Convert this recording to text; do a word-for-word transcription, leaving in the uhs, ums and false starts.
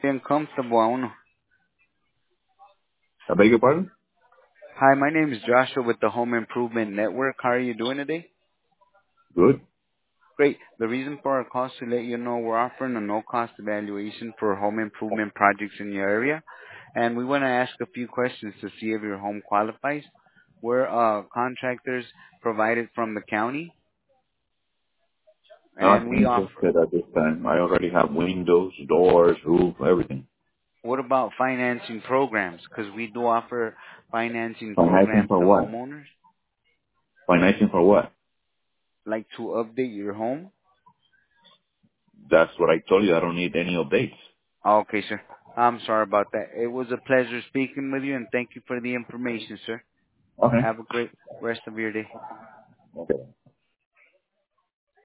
Bien comfortable a uno. I beg your pardon? Hi, my name is Joshua with the Home Improvement Network. How are you doing today? Good. Great. The reason for our call is to let you know we're offering a no-cost evaluation for home improvement projects in your area, and we want to ask a few questions to see if your home qualifies. We're uh, contractors provided from the county, Not and we offer. interested at this time. I already have windows, doors, roof, everything. What about financing programs? Because we do offer financing Financing programs for to what? homeowners, Financing for what? like to update your home. That's what I told you. I don't need any updates. Okay, sir. I'm sorry about that. It was a pleasure speaking with you, and thank you for the information, sir. Okay. Have a great rest of your day. Okay.